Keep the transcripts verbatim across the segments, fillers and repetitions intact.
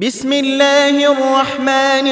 بسم الله الرحمن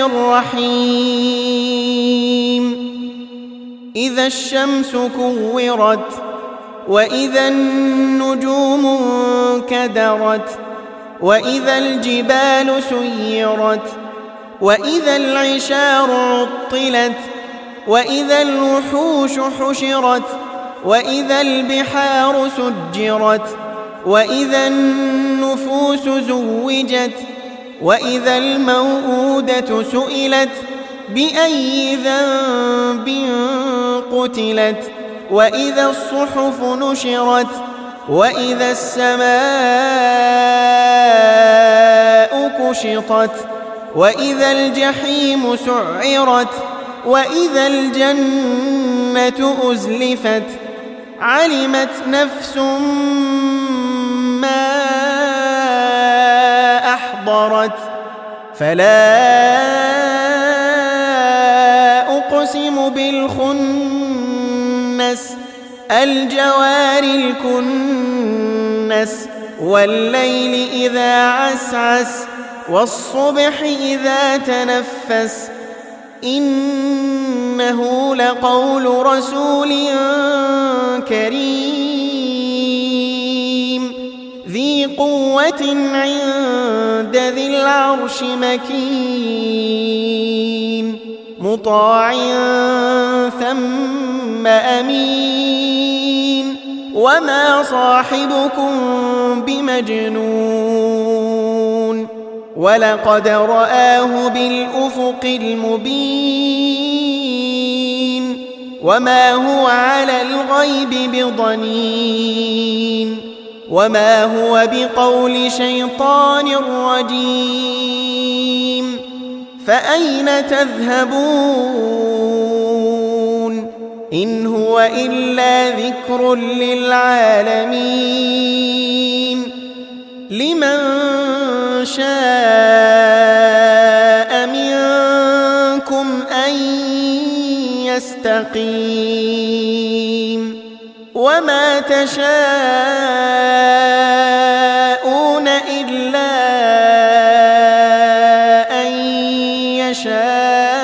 الرحيم إذا الشمس كورت وإذا النجوم انكدرت وإذا الجبال سيرت وإذا العشار عطلت وإذا الوحوش حشرت وإذا البحار سجرت وإذا النفوس زوجت وإذا الموءودة سئلت بأي ذنب قتلت وإذا الصحف نشرت وإذا السماء كشطت وإذا الجحيم سعرت وإذا الجنة أزلفت علمت نفس ما أحضرت فلا أقسم بالخنس الجوار الكنس والليل إذا عسعس والصبح إذا تنفس إنه لقول رسول كريم ذي قوة عند ذي العرش مكين مطاع ثم أمين وما صاحبكم بمجنون ولقد رآه بالأفق المبين وما هو على الغيب بضنين وما هو بقول شيطان رجيم فأين تذهبون إن هو إلا ذكر للعالمين لمن شاء منكم أن يستقيم وما تشاءون إلا أن يشاء